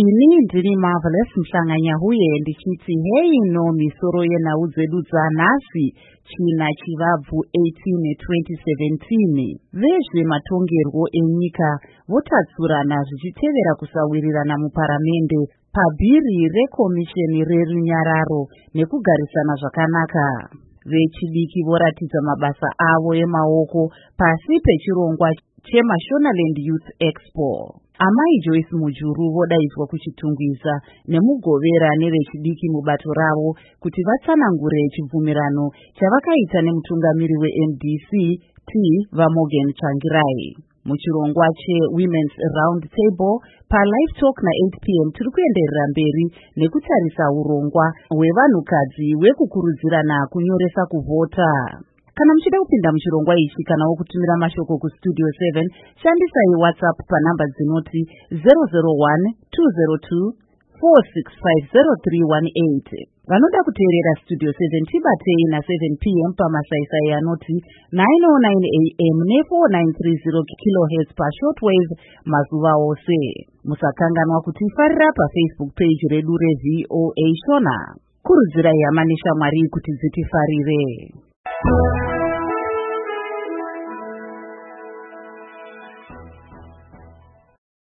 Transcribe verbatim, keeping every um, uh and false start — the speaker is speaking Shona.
Ini ndini Marvelous Mhlanganya huye ndichiti hei no misoro yenhau dzedu dzanhasi china chivabvu eighteen twenty seventeen. Vezvematongerwo enyika votatsurana zvichitevera kusawirirana muparamende pabhiri rekomisheni rerunyararo nekugarisana zvakanaka. Vechidiki voratidza mabasa avo emaoko pasi pechirongwa cheMashonaland Youth Expo. Amai Joyce Mujuru vodaidzwa kuchitungwiza nemugovera nevechidiki mubato ravo kuti vatsanangure chibvumirano chavakaita nemutungamiri weM D C T vaMorgan Tsvangirai. Muchirongwa cheWomen's Round Table paLive Talk na-eight p m tiri kuenderera mberi nekutarisa urongwa hwevanhukadzi hwekukurudzirana kunyoresa kuvhota. Kana muchida kupinda muchirongwa ichi kana wokutumira mashoko kustudio seven, shandisai WhatsApp panhamba dzinoti zero zero one two zero two four six five zero three one eight. Vanoda kuteerera Studio seven tibatei na seven p m pamasaisai anoti nine oh nine a m ne four nine three zero kilohertz pashortwave mazuva ose. Musakanganwa kutifarira paFacebook page redu reV O A Shona. Kurudzirai hama neshamwari kuti dzitifarire.